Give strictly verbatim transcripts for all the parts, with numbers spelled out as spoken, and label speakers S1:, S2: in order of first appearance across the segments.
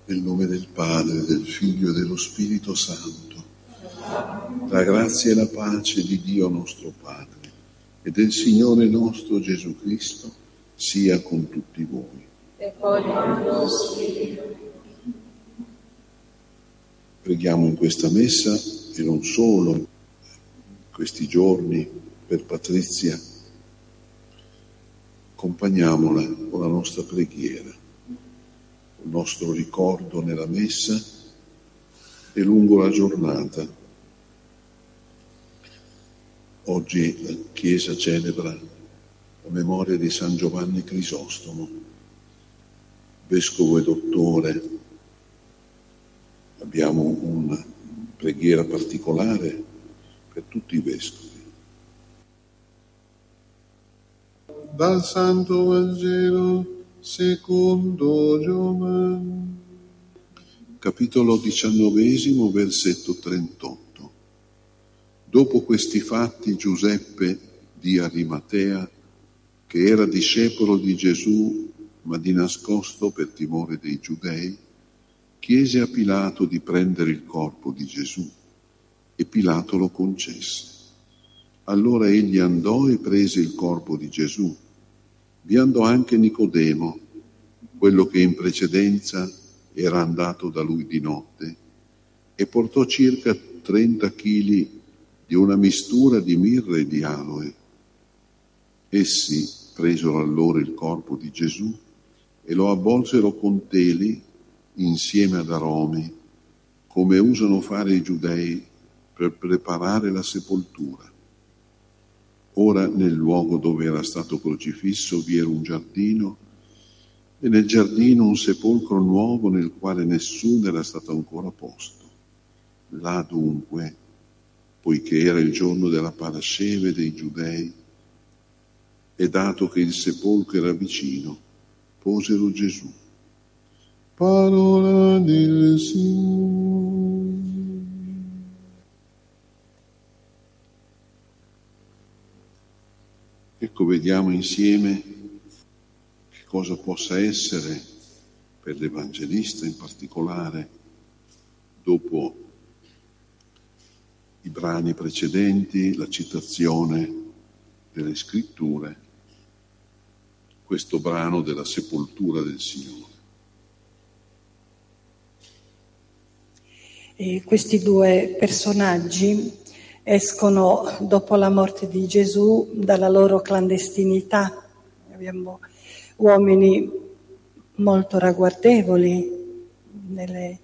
S1: Nel nome del Padre, del Figlio e dello Spirito Santo. La grazia e la pace di Dio nostro Padre e del Signore nostro Gesù Cristo sia con tutti voi.
S2: E con il tuo spirito.
S1: Preghiamo in questa messa, e non solo, in questi giorni, per Patrizia. Accompagniamola con la nostra preghiera, il nostro ricordo nella messa e lungo la giornata. Oggi la Chiesa celebra la memoria di San Giovanni Crisostomo, vescovo e dottore. Abbiamo una preghiera particolare per tutti i vescovi.
S3: Dal Santo Vangelo secondo Giovanni.
S1: Capitolo diciannovesimo, versetto trentotto. Dopo questi fatti Giuseppe di Arimatea, che era discepolo di Gesù, ma di nascosto per timore dei giudei, chiese a Pilato di prendere il corpo di Gesù, e Pilato lo concesse. Allora egli andò e prese il corpo di Gesù. Vi andò anche Nicodemo, quello che in precedenza era andato da lui di notte, e portò circa trenta chili di una mistura di mirra e di aloe. Essi presero allora il corpo di Gesù e lo avvolsero con teli insieme ad aromi, come usano fare i giudei per preparare la sepoltura. Ora nel luogo dove era stato crocifisso vi era un giardino, e nel giardino un sepolcro nuovo nel quale nessuno era stato ancora posto. Là dunque, poiché era il giorno della parasceve dei giudei, e dato che il sepolcro era vicino, posero Gesù.
S3: Parola del Signore.
S1: Ecco, vediamo insieme che cosa possa essere per l'Evangelista in particolare, dopo i brani precedenti, la citazione delle Scritture, questo brano della sepoltura del Signore.
S2: E questi due personaggi escono dopo la morte di Gesù dalla loro clandestinità. Abbiamo uomini molto ragguardevoli nelle,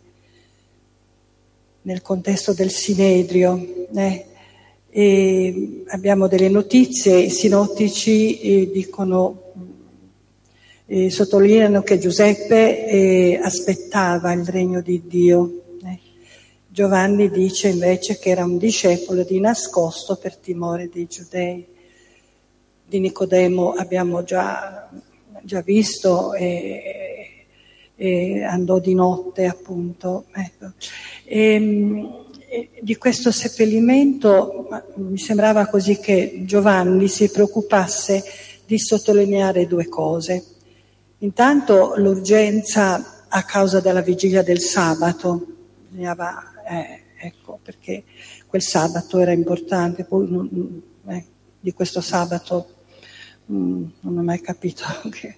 S2: nel contesto del Sinedrio. Eh? E abbiamo delle notizie, i sinottici eh, dicono, eh, sottolineano che Giuseppe eh, aspettava il regno di Dio. Giovanni dice invece che era un discepolo di nascosto per timore dei giudei. Di Nicodemo abbiamo già, già visto, e, e andò di notte appunto. Ecco. E, e di questo seppellimento mi sembrava così che Giovanni si preoccupasse di sottolineare due cose. Intanto l'urgenza a causa della vigilia del sabato, bisognava Eh, ecco, perché quel sabato era importante, poi non, eh, di questo sabato mh, non ho mai capito che...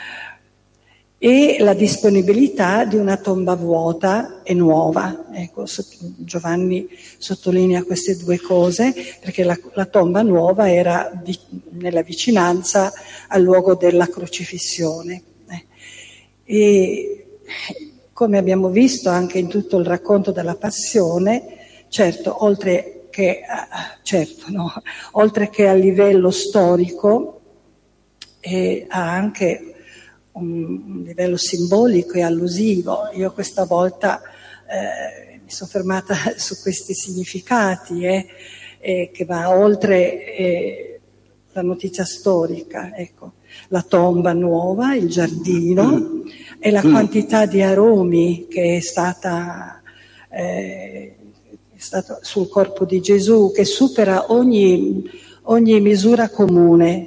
S2: E la disponibilità di una tomba vuota e nuova. Ecco, Giovanni sottolinea queste due cose perché la, la tomba nuova era di, nella vicinanza al luogo della crocifissione. Eh. E come abbiamo visto anche in tutto il racconto della Passione, certo, oltre che, certo, no, oltre che a livello storico, eh, ha anche un, un livello simbolico e allusivo. Io questa volta eh, mi sono fermata su questi significati, eh, eh, che va oltre eh, la notizia storica, ecco. La tomba nuova, il giardino e la quantità di aromi che è stata, eh, è stata sul corpo di Gesù, che supera ogni, ogni misura comune.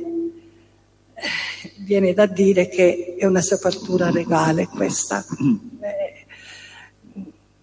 S2: Viene da dire che è una sepoltura regale questa. Eh,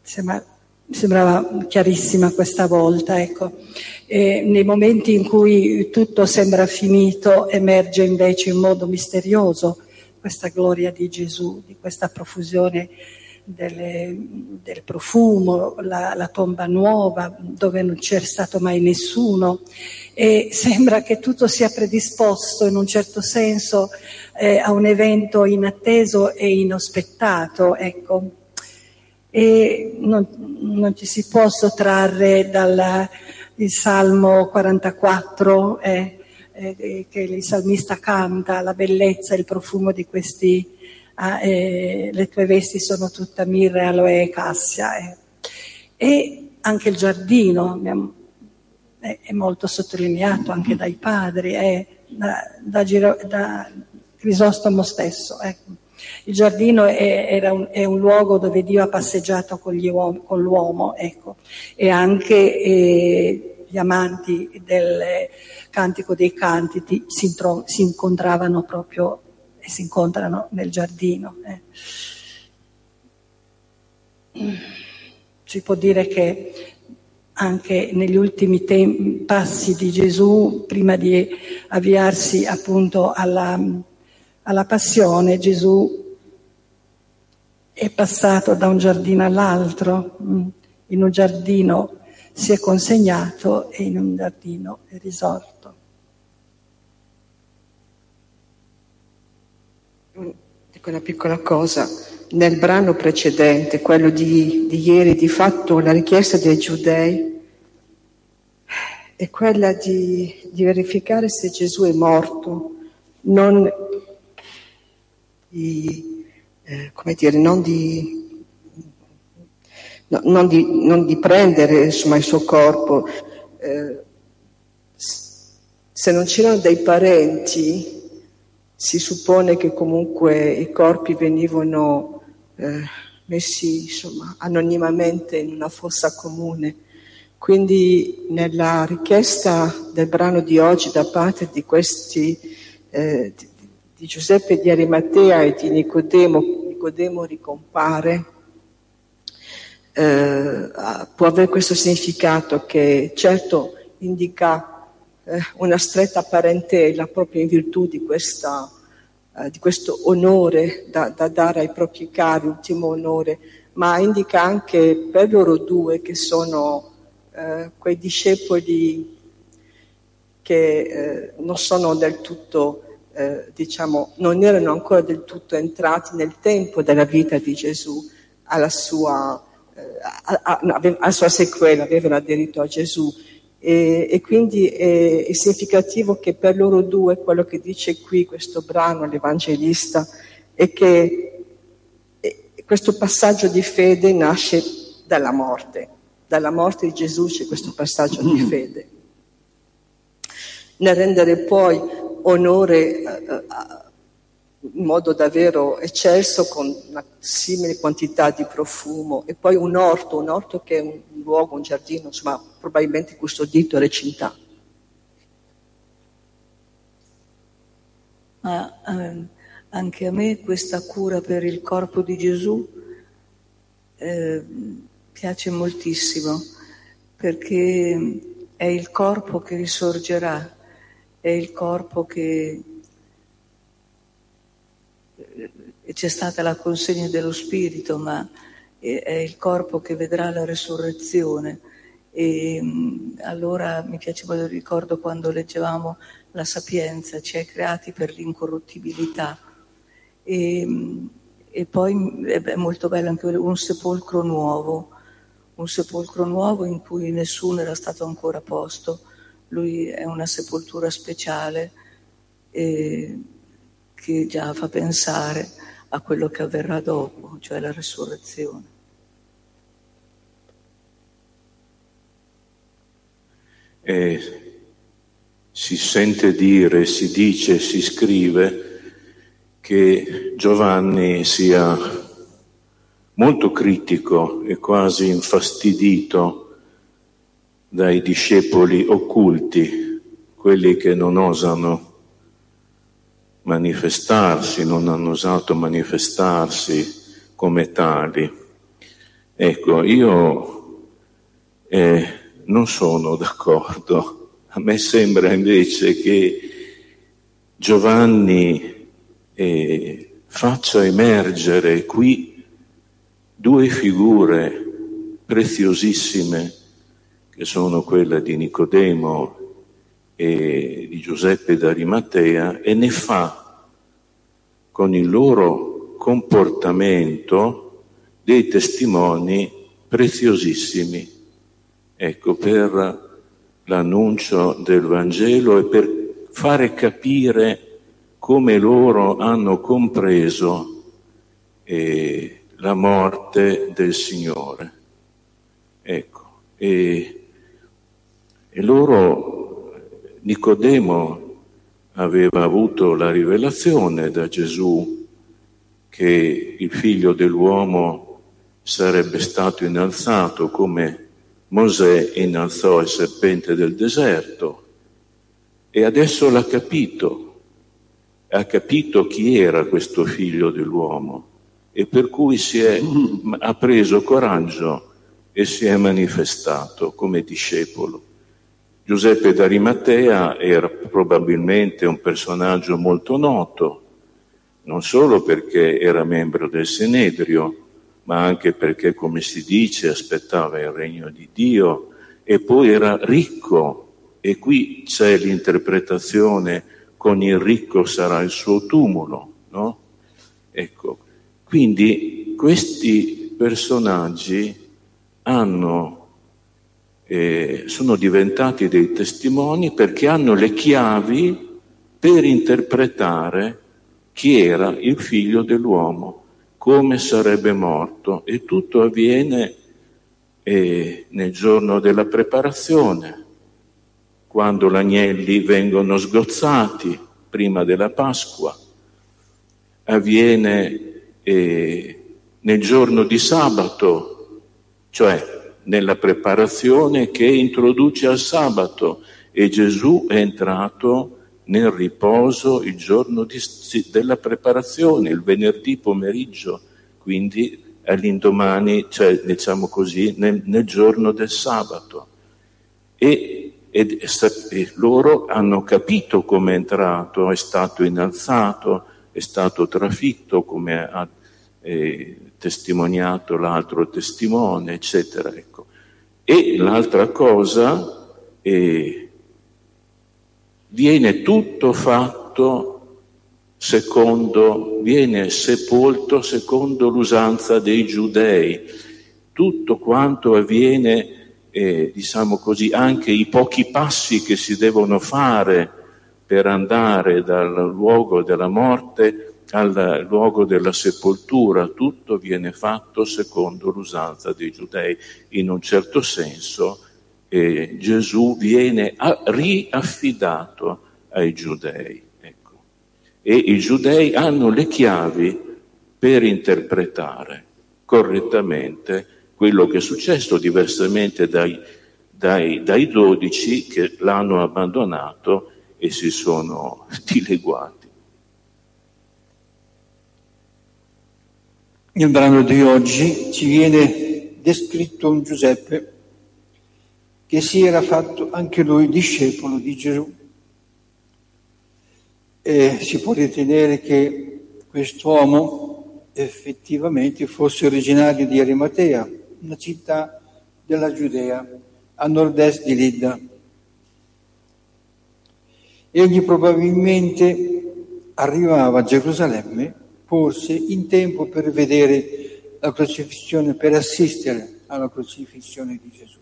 S2: sembra, sembrava chiarissima questa volta, ecco. E nei momenti in cui tutto sembra finito emerge invece in modo misterioso questa gloria di Gesù, di questa profusione delle, del profumo, la, la tomba nuova dove non c'è stato mai nessuno, e sembra che tutto sia predisposto in un certo senso eh, a un evento inatteso e inaspettato, ecco. E non, non ci si può sottrarre dal il Salmo quarantaquattro eh, eh, che il salmista canta, la bellezza, il profumo di questi ah, eh, le tue vesti sono tutta mirra, aloe e cassia, eh. E anche il giardino abbiamo, è, è molto sottolineato anche dai padri, eh, da, da, Giro, da Crisostomo stesso, ecco. Il giardino è, era un, è un luogo dove Dio ha passeggiato con, gli uom, con l'uomo, ecco. E anche eh, gli amanti del Cantico dei Canti si, intro, si incontravano proprio e si incontrano nel giardino. Eh. Si può dire che anche negli ultimi tem- passi di Gesù, prima di avviarsi appunto alla alla passione, Gesù è passato da un giardino all'altro, in un giardino si è consegnato e in un giardino è risorto.
S4: Dico una piccola cosa, nel brano precedente, quello di, di ieri, di fatto la richiesta dei giudei è quella di, di verificare se Gesù è morto, non di, eh, come dire, non di, no, non di, non di prendere insomma il suo corpo. Eh, se non c'erano dei parenti, si suppone che comunque i corpi venivano eh, messi insomma anonimamente in una fossa comune. Quindi nella richiesta del brano di oggi da parte di questi eh, di, di Giuseppe di Arimatea e di Nicodemo, Nicodemo ricompare, eh, può avere questo significato che certo indica eh, una stretta parentela proprio in virtù di, questa, eh, di questo onore da, da dare ai propri cari, ultimo onore, ma indica anche per loro due che sono eh, quei discepoli che eh, non sono del tutto Eh, diciamo, non erano ancora del tutto entrati nel tempo della vita di Gesù, alla sua, eh, a, a, a, alla sua sequela, avevano aderito a Gesù. E, e quindi è, è significativo che per loro due, quello che dice qui questo brano, l'Evangelista, è che è, questo passaggio di fede nasce dalla morte. Dalla morte di Gesù c'è questo passaggio di fede. Nel rendere poi onore eh, in modo davvero eccelso con una simile quantità di profumo, e poi un orto, un orto che è un luogo, un giardino, insomma, probabilmente custodito e recintato.
S5: Ma eh, anche a me questa cura per il corpo di Gesù eh, piace moltissimo, perché è il corpo che risorgerà, è il corpo che c'è stata la consegna dello Spirito, ma è il corpo che vedrà la resurrezione. E allora mi piace molto, ricordo quando leggevamo la Sapienza, ci hai creati per l'incorruttibilità, e, e poi è molto bello anche un sepolcro nuovo, un sepolcro nuovo in cui nessuno era stato ancora posto. Lui è una sepoltura speciale eh, che già fa pensare a quello che avverrà dopo, cioè la resurrezione.
S6: E si sente dire, si dice, si scrive che Giovanni sia molto critico e quasi infastidito dai discepoli occulti, quelli che non osano manifestarsi, non hanno osato manifestarsi come tali. Ecco, io eh, non sono d'accordo. A me sembra invece che Giovanni eh, faccia emergere qui due figure preziosissime, che sono quella di Nicodemo e di Giuseppe d'Arimatea, e ne fa con il loro comportamento dei testimoni preziosissimi, ecco, per l'annuncio del Vangelo e per fare capire come loro hanno compreso eh, la morte del Signore. Ecco, e, e loro, Nicodemo aveva avuto la rivelazione da Gesù che il figlio dell'uomo sarebbe stato innalzato come Mosè innalzò il serpente del deserto, e adesso l'ha capito, ha capito chi era questo figlio dell'uomo, e per cui si è, ha preso coraggio e si è manifestato come discepolo. Giuseppe d'Arimatea era probabilmente un personaggio molto noto, non solo perché era membro del Sinedrio, ma anche perché, come si dice, aspettava il regno di Dio, e poi era ricco, e qui c'è l'interpretazione: con il ricco sarà il suo tumulo, no? Ecco, quindi questi personaggi hanno, eh, sono diventati dei testimoni perché hanno le chiavi per interpretare chi era il figlio dell'uomo, come sarebbe morto, e tutto avviene eh, nel giorno della preparazione, quando gli agnelli vengono sgozzati prima della Pasqua, avviene eh, nel giorno di sabato, cioè nella preparazione che introduce al sabato, e Gesù è entrato nel riposo il giorno di, della preparazione, il venerdì pomeriggio, quindi all'indomani, cioè diciamo così, nel, nel giorno del sabato. E, e, e loro hanno capito come è entrato, è stato innalzato, è stato trafitto, come ha eh, testimoniato l'altro testimone, eccetera. Ecco. E l'altra cosa è viene tutto fatto secondo, viene sepolto secondo l'usanza dei giudei. Tutto quanto avviene, eh, diciamo così, anche i pochi passi che si devono fare per andare dal luogo della morte al luogo della sepoltura, tutto viene fatto secondo l'usanza dei giudei. In un certo senso E Gesù viene a, riaffidato ai giudei, ecco. E i giudei hanno le chiavi per interpretare correttamente quello che è successo, diversamente dai, dai, dai dodici che l'hanno abbandonato e si sono dileguati.
S7: Nel brano di oggi ci viene descritto un Giuseppe che si era fatto anche lui discepolo di Gesù. E si può ritenere che quest'uomo effettivamente fosse originario di Arimatea, una città della Giudea, a nord-est di Lidda. Egli probabilmente arrivava a Gerusalemme forse in tempo per vedere la crocifissione, per assistere alla crocifissione di Gesù.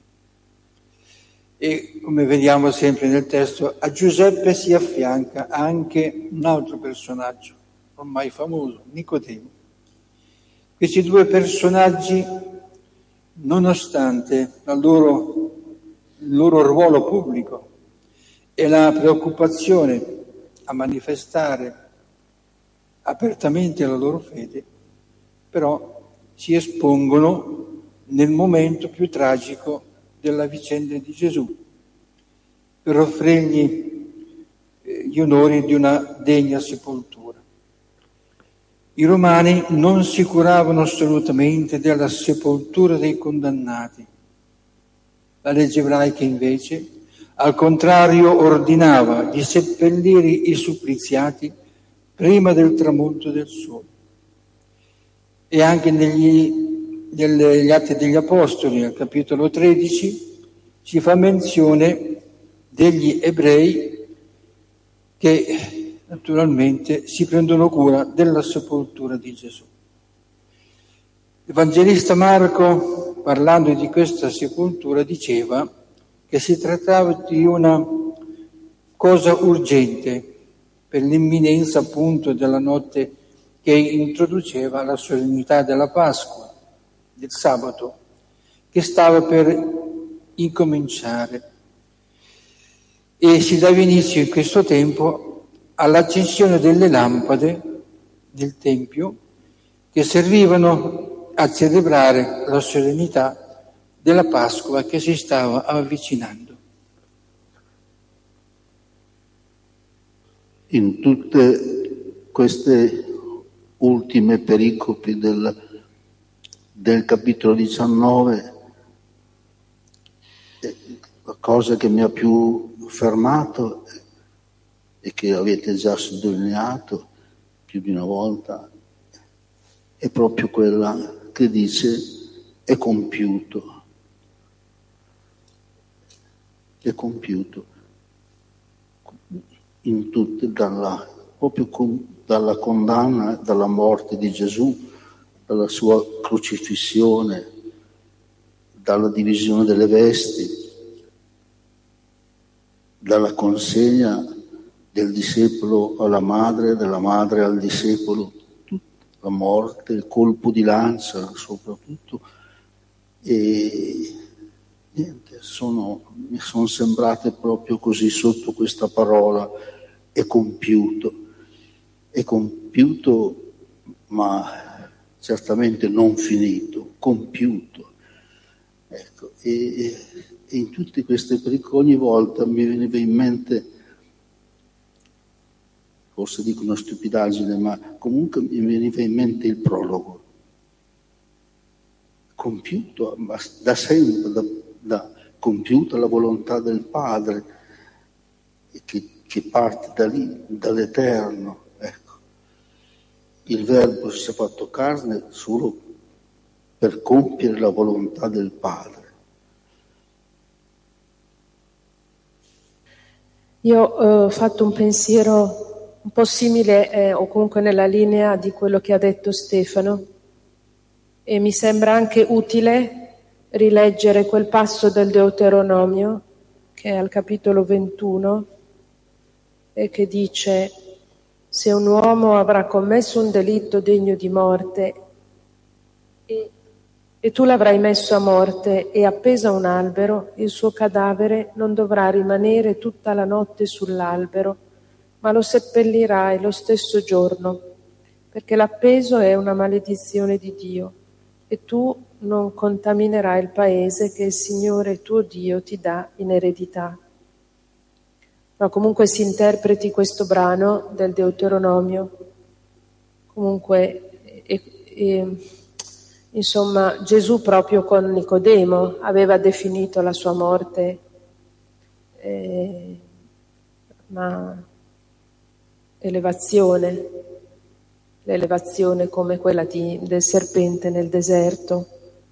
S7: E come vediamo sempre nel testo, a Giuseppe si affianca anche un altro personaggio, ormai famoso, Nicodemo. Questi due personaggi, nonostante la loro, il loro ruolo pubblico e la preoccupazione a manifestare apertamente la loro fede, però si espongono nel momento più tragico della vicenda di Gesù, per offrirgli gli onori di una degna sepoltura. I romani non si curavano assolutamente della sepoltura dei condannati. La legge ebraica invece, al contrario, ordinava di seppellire i suppliziati prima del tramonto del sole. E anche negli, negli Atti degli Apostoli, al capitolo tredici, si fa menzione degli ebrei che naturalmente si prendono cura della sepoltura di Gesù. L'Evangelista Marco, parlando di questa sepoltura, diceva che si trattava di una cosa urgente per l'imminenza appunto della notte che introduceva la solennità della Pasqua, del sabato, che stava per incominciare. E si dava inizio in questo tempo all'accensione delle lampade del Tempio che servivano a celebrare la solennità della Pasqua che si stava avvicinando.
S8: In tutte queste ultime pericopi del, del capitolo diciannove, la cosa che mi ha più fermato e che avete già sottolineato più di una volta è proprio quella che dice è compiuto, è compiuto in tutte, dalla, proprio con, dalla condanna, dalla morte di Gesù, dalla sua crocifissione, dalla divisione delle vesti, dalla consegna del discepolo alla madre, della madre al discepolo, la morte, il colpo di lancia soprattutto, e niente, sono, mi sono sembrate proprio così sotto questa parola, è compiuto, è compiuto ma certamente non finito, compiuto. Ecco, e, e in tutte queste pericole ogni volta mi veniva in mente, forse dico una stupidaggine, ma comunque mi veniva in mente il prologo. Compiuto, ma da sempre, da, da compiuta la volontà del Padre, che, che parte da lì, dall'Eterno. Ecco. Il Verbo si è fatto carne solo per compiere la volontà del Padre.
S9: Io ho fatto un pensiero un po' simile eh, o comunque nella linea di quello che ha detto Stefano, e mi sembra anche utile rileggere quel passo del Deuteronomio che è al capitolo ventuno e che dice: se un uomo avrà commesso un delitto degno di morte e, e tu l'avrai messo a morte e appeso a un albero, il suo cadavere non dovrà rimanere tutta la notte sull'albero, ma lo seppellirai lo stesso giorno, perché l'appeso è una maledizione di Dio, e tu non contaminerai il paese che il Signore tuo Dio ti dà in eredità. Ma comunque si interpreti questo brano del Deuteronomio, comunque, e, e, insomma, Gesù proprio con Nicodemo aveva definito la sua morte, eh, ma elevazione, l'elevazione come quella di, del serpente nel deserto,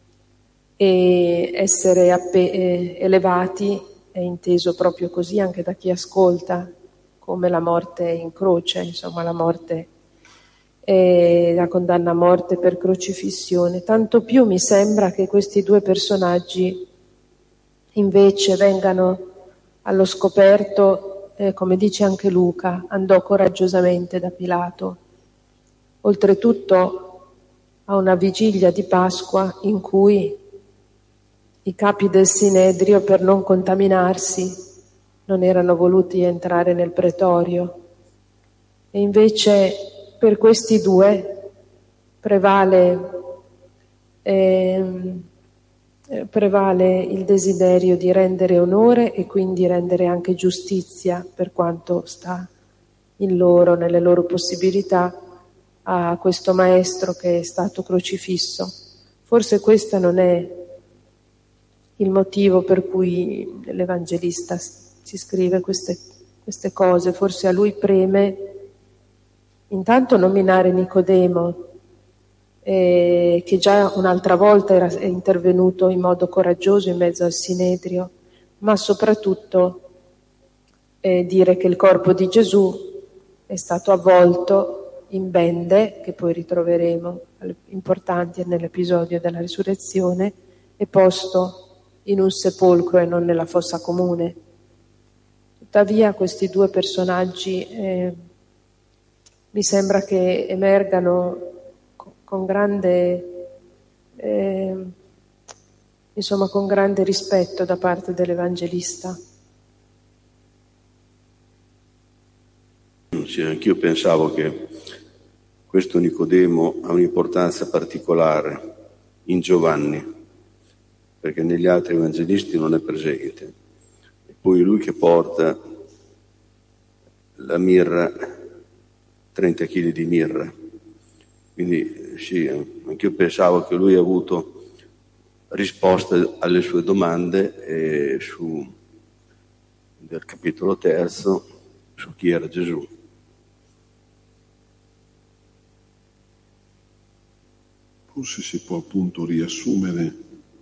S9: e essere appe- eh, elevati è inteso proprio così anche da chi ascolta, come la morte in croce, insomma la morte, eh, la condanna a morte per crocifissione. Tanto più mi sembra che questi due personaggi invece vengano allo scoperto. Eh, come dice anche Luca, andò coraggiosamente da Pilato, oltretutto a una vigilia di Pasqua in cui i capi del Sinedrio, per non contaminarsi, non erano voluti entrare nel pretorio, e invece per questi due prevale eh, prevale il desiderio di rendere onore e quindi rendere anche giustizia per quanto sta in loro, nelle loro possibilità, a questo maestro che è stato crocifisso. Forse questo non è il motivo per cui l'Evangelista si scrive queste, queste cose. Forse a lui preme intanto nominare Nicodemo, eh, che già un'altra volta era è intervenuto in modo coraggioso in mezzo al Sinedrio, ma soprattutto eh, dire che il corpo di Gesù è stato avvolto in bende, che poi ritroveremo importanti nell'episodio della risurrezione, e posto in un sepolcro e non nella fossa comune. Tuttavia questi due personaggi eh, mi sembra che emergano con, con grande eh, insomma con grande rispetto da parte dell'Evangelista.
S10: Sì, anch'io pensavo che questo Nicodemo ha un'importanza particolare in Giovanni, perché negli altri evangelisti non è presente. E poi lui che porta la mirra, trenta chili di mirra. Quindi sì, anch'io pensavo che lui ha avuto risposte alle sue domande eh, su, del capitolo terzo su chi era Gesù.
S1: Forse si può appunto riassumere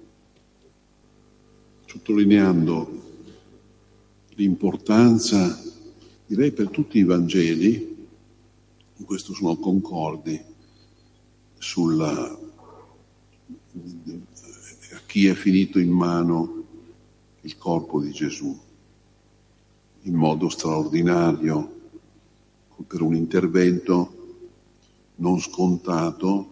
S1: sottolineando l'importanza, direi per tutti i Vangeli, in questo sono concordi, sulla a chi è finito in mano il corpo di Gesù, in modo straordinario, per un intervento non scontato,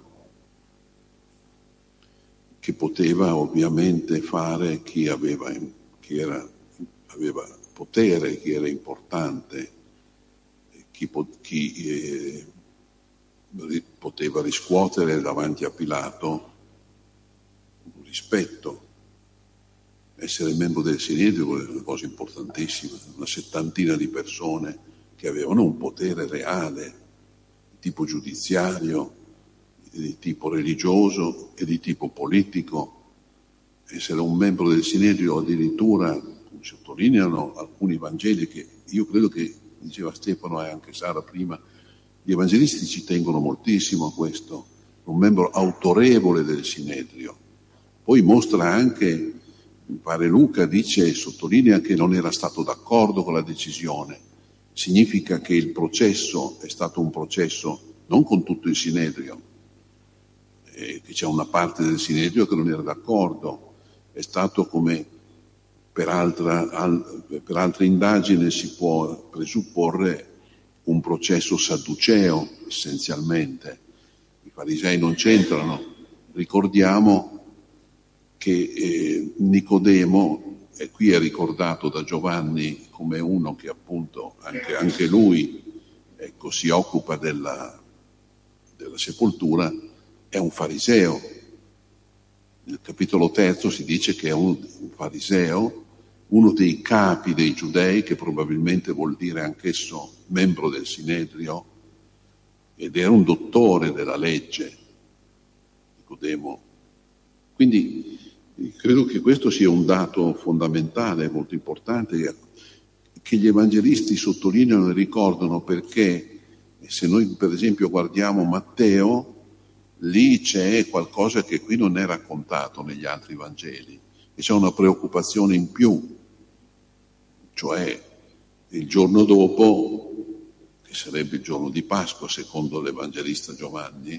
S1: che poteva ovviamente fare chi aveva, chi era, aveva potere, chi era importante, chi, chi eh, poteva riscuotere davanti a Pilato un rispetto. Essere membro del Sinedrio è una cosa importantissima, una settantina di persone che avevano un potere reale, di tipo giudiziario, di tipo religioso e di tipo politico. Essere un membro del Sinedrio addirittura, come sottolineano alcuni Vangeli, che io credo che, diceva Stefano e anche Sara prima, gli evangelisti ci tengono moltissimo a questo, un membro autorevole del Sinedrio. Poi mostra anche, mi pare Luca dice, sottolinea che non era stato d'accordo con la decisione. Significa che il processo è stato un processo non con tutto il Sinedrio, che c'è una parte del Sinedrio che non era d'accordo, è stato come per, altra, al, per altre indagini si può presupporre un processo sadduceo essenzialmente. I farisei non c'entrano. Ricordiamo che eh, Nicodemo, e qui è ricordato da Giovanni come uno che appunto anche, anche lui ecco, si occupa della, della sepoltura, è un fariseo. Nel capitolo terzo si dice che è un, un fariseo, uno dei capi dei giudei, che probabilmente vuol dire anch'esso membro del Sinedrio, ed era un dottore della legge, Nicodemo. Quindi credo che questo sia un dato fondamentale, molto importante, che gli evangelisti sottolineano e ricordano, perché se noi per esempio guardiamo Matteo, lì c'è qualcosa che qui non è raccontato negli altri Vangeli, e c'è una preoccupazione in più, cioè il giorno dopo, che sarebbe il giorno di Pasqua secondo l'Evangelista Giovanni,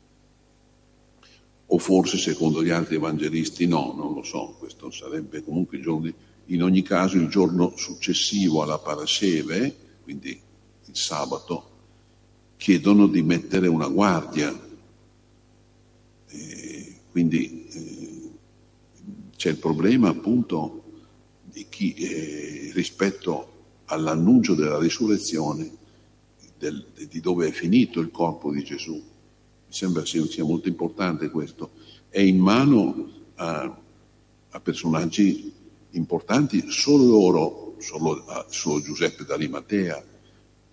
S1: o forse secondo gli altri evangelisti no, non lo so, questo sarebbe comunque il giorno di, in ogni caso il giorno successivo alla Parasceve, quindi il sabato, chiedono di mettere una guardia. E quindi eh, c'è il problema appunto di chi eh, rispetto all'annuncio della risurrezione, del, di dove è finito il corpo di Gesù. Mi sembra sia, sia molto importante questo. È in mano a, a personaggi importanti, solo loro, solo, solo Giuseppe d'Arimatea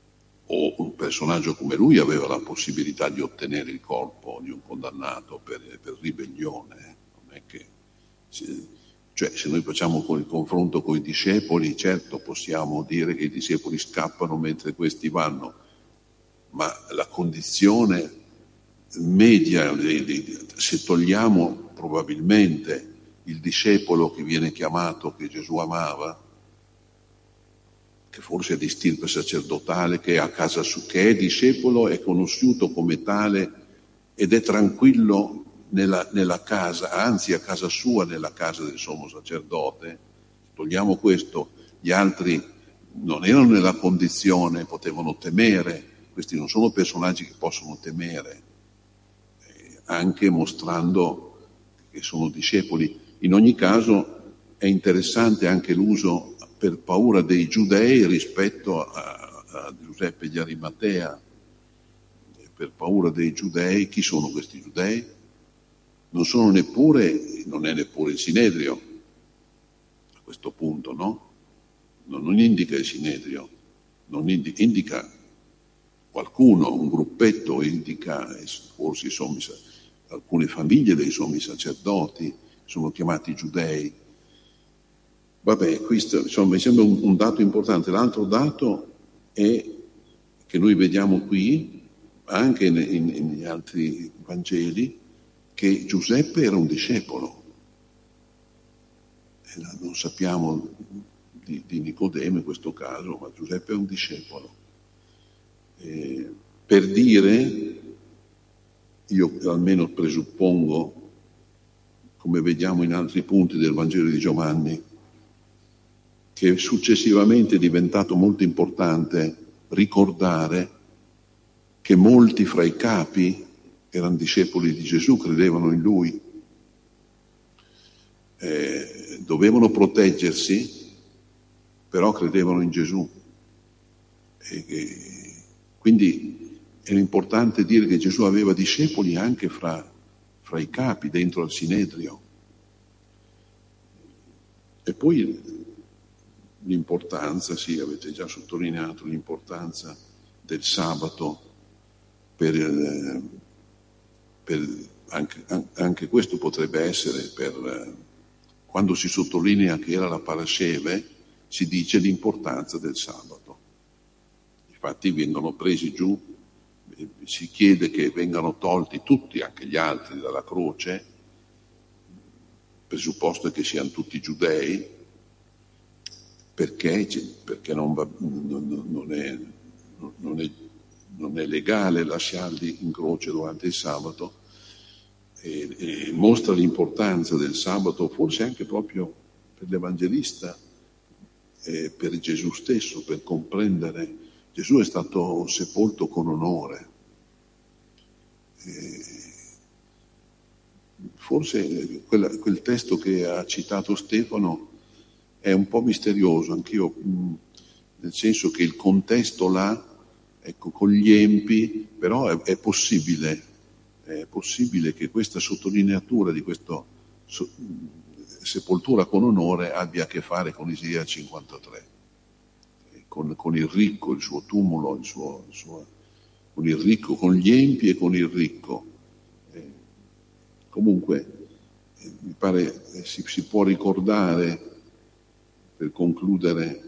S1: o un personaggio come lui aveva la possibilità di ottenere il corpo di un condannato per, per ribellione. Non è che, se, cioè, se noi facciamo il confronto con i discepoli, certo possiamo dire che i discepoli scappano mentre questi vanno, ma la condizione media, se togliamo probabilmente il discepolo che viene chiamato, che Gesù amava, che forse è di stirpe sacerdotale, che è a casa su, che è discepolo, è conosciuto come tale ed è tranquillo nella, nella casa, anzi a casa sua, nella casa del sommo sacerdote. Togliamo questo, gli altri non erano nella condizione, potevano temere, questi non sono personaggi che possono temere, eh, anche mostrando che sono discepoli. In ogni caso è interessante anche l'uso per paura dei giudei rispetto a, a Giuseppe di Arimatea. Per paura dei giudei, chi sono questi giudei? Non sono neppure, non è neppure il Sinedrio, a questo punto, no? Non, non indica il Sinedrio, non indica, indica qualcuno, un gruppetto, indica forse i sommi, alcune famiglie dei sommi sacerdoti, sono chiamati giudei. Vabbè, questo insomma, mi sembra un, un dato importante. L'altro dato è che noi vediamo qui, anche in, in, in altri Vangeli, che Giuseppe era un discepolo. E non sappiamo di, di Nicodemo in questo caso, ma Giuseppe è un discepolo. Eh, per dire, io almeno presuppongo, come vediamo in altri punti del Vangelo di Giovanni, che successivamente è diventato molto importante ricordare che molti fra i capi erano discepoli di Gesù, credevano in Lui, eh, dovevano proteggersi, però credevano in Gesù. E, e, quindi è importante dire che Gesù aveva discepoli anche fra, fra i capi, dentro al Sinedrio. E poi l'importanza, sì, avete già sottolineato l'importanza del sabato per, eh, per anche, anche questo potrebbe essere per eh, quando si sottolinea che era la Parasceve, si dice l'importanza del sabato. Infatti vengono presi giù, eh, si chiede che vengano tolti tutti, anche gli altri, dalla croce, presupposto che siano tutti giudei. Perché, perché non, va, non, non, è, non, è, non è legale lasciarli in croce durante il sabato, e, e mostra l'importanza del sabato forse anche proprio per l'Evangelista e per Gesù stesso, per comprendere. Gesù è stato sepolto con onore. E forse quella, quel testo che ha citato Stefano è un po' misterioso, anch'io, nel senso che il contesto là, ecco, con gli empi, però è, è possibile, è possibile che questa sottolineatura di questa so, sepoltura con onore abbia a che fare con Isaia cinquantatré, con, con il ricco, il suo tumulo, il suo, il suo, con il ricco, con gli empi e con il ricco. Eh, comunque, eh, mi pare eh, si, si può ricordare. Per concludere,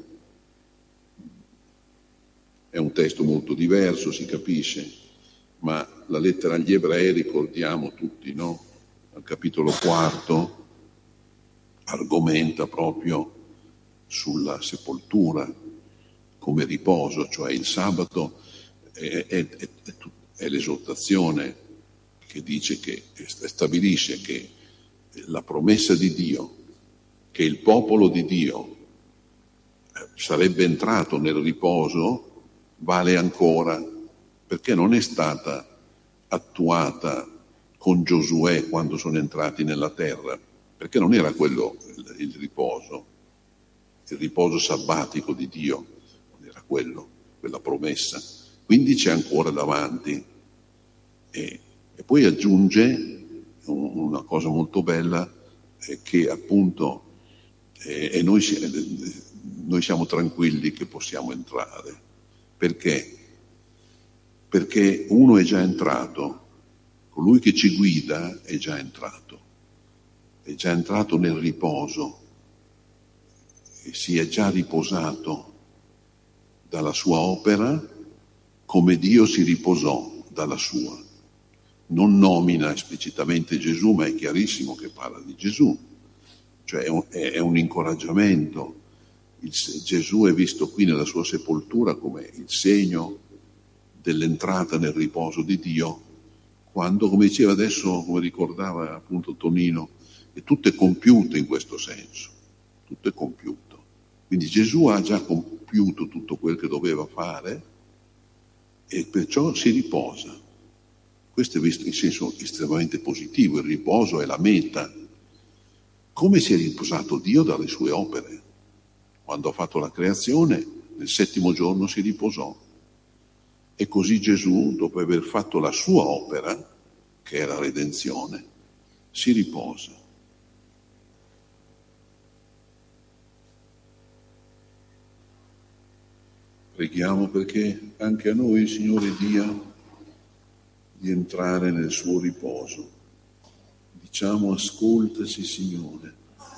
S1: è un testo molto diverso, si capisce, ma la lettera agli ebrei, ricordiamo tutti, no? Al capitolo quarto, argomenta proprio sulla sepoltura come riposo, cioè il sabato è, è, è, è l'esortazione che dice che stabilisce che la promessa di Dio, che il popolo di Dio sarebbe entrato nel riposo, vale ancora, perché non è stata attuata con Giosuè quando sono entrati nella terra, perché non era quello il, il riposo, il riposo sabbatico di Dio, non era quello, quella promessa. Quindi c'è ancora davanti. E, e poi aggiunge una cosa molto bella, eh, che appunto eh, e noi, noi siamo tranquilli che possiamo entrare, perché perché uno è già entrato, colui che ci guida è già entrato, è già entrato nel riposo e si è già riposato dalla sua opera come Dio si riposò dalla sua. Non nomina esplicitamente Gesù, ma è chiarissimo che parla di Gesù, cioè è un, è un incoraggiamento. Il, Gesù è visto qui nella sua sepoltura come il segno dell'entrata nel riposo di Dio, quando, come diceva adesso, come ricordava appunto Tonino, è tutto è compiuto in questo senso, tutto è compiuto. Quindi Gesù ha già compiuto tutto quel che doveva fare e perciò si riposa. Questo è visto in senso estremamente positivo, il riposo è la meta. Come si è riposato Dio dalle sue opere? Quando ha fatto la creazione, nel settimo giorno si riposò. E così Gesù, dopo aver fatto la sua opera, che è la redenzione, si riposa. Preghiamo perché anche a noi il Signore dia di entrare nel suo riposo. Diciamo: ascoltaci, Signore.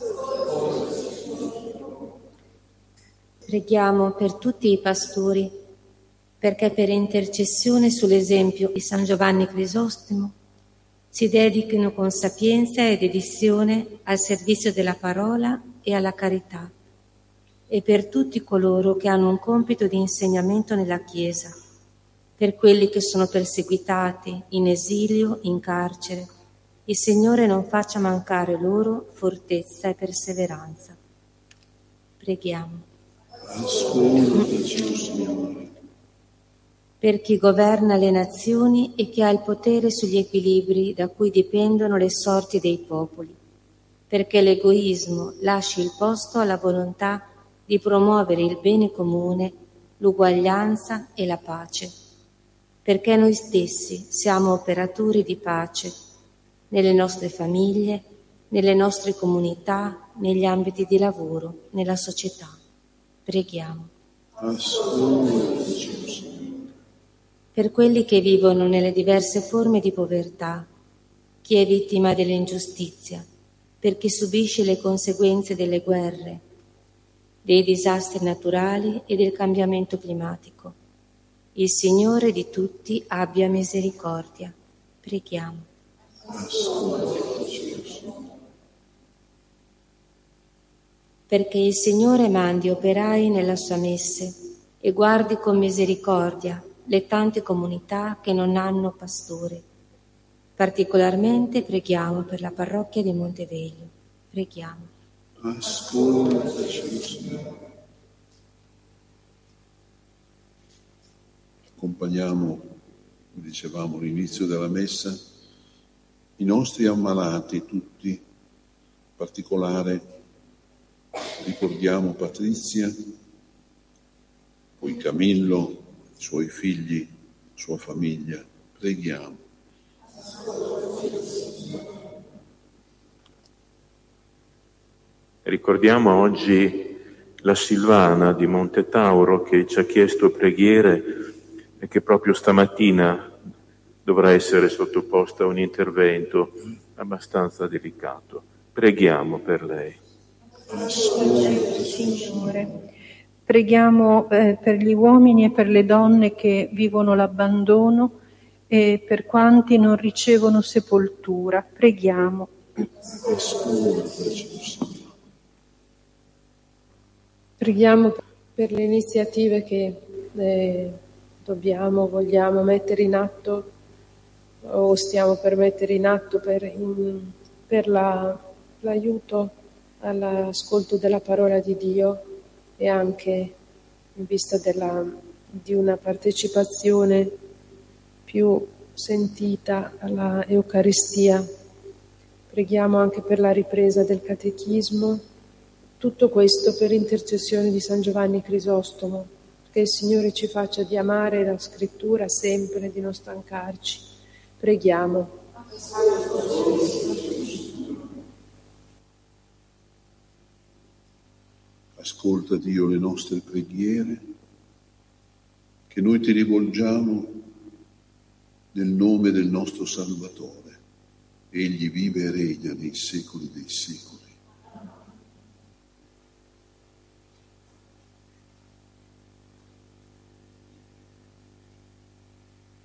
S11: Preghiamo per tutti i pastori, perché per intercessione sull'esempio di San Giovanni Crisostomo si dedichino con sapienza e dedizione al servizio della parola e alla carità, e per tutti coloro che hanno un compito di insegnamento nella Chiesa, per quelli che sono perseguitati, in esilio, in carcere. Il Signore non faccia mancare loro fortezza e perseveranza. Preghiamo.
S1: Ascoltaci, Signore.
S11: Per chi governa le nazioni e che ha il potere sugli equilibri da cui dipendono le sorti dei popoli, perché l'egoismo lasci il posto alla volontà di promuovere il bene comune, l'uguaglianza e la pace, perché noi stessi siamo operatori di pace nelle nostre famiglie, nelle nostre comunità, negli ambiti di lavoro, nella società. Preghiamo.
S1: Ascoltaci, Signore.
S11: Per quelli che vivono nelle diverse forme di povertà, chi è vittima dell'ingiustizia, per chi subisce le conseguenze delle guerre, dei disastri naturali e del cambiamento climatico. Il Signore di tutti abbia misericordia. Preghiamo.
S1: Ascoltaci, Signore.
S11: Perché il Signore mandi operai nella sua messe e guardi con misericordia le tante comunità che non hanno pastore. Particolarmente preghiamo per la parrocchia di Monteveglio. Preghiamo.
S1: Ascoltaci, Signore. Accompagniamo, come dicevamo all'inizio della messa, i nostri ammalati tutti, in particolare ricordiamo Patrizia, poi Camillo, i suoi figli, sua famiglia. Preghiamo.
S6: Ricordiamo oggi la Silvana di Monte Tauro che ci ha chiesto preghiere e che proprio stamattina dovrà essere sottoposta a un intervento abbastanza delicato. Preghiamo per lei.
S9: Signore, preghiamo eh, per gli uomini e per le donne che vivono l'abbandono e per quanti non ricevono sepoltura. Preghiamo. Preghiamo per le iniziative che eh, dobbiamo, vogliamo mettere in atto o stiamo per mettere in atto per, in, per la, l'aiuto all'ascolto della parola di Dio e anche in vista della, di una partecipazione più sentita alla Eucaristia. Preghiamo anche per la ripresa del catechismo. Tutto questo per intercessione di San Giovanni Crisostomo, che il Signore ci faccia di amare la Scrittura sempre, di non stancarci. Preghiamo.
S1: Ascolta, Dio, le nostre preghiere, che noi ti rivolgiamo nel nome del nostro Salvatore. Egli vive e regna nei secoli dei secoli.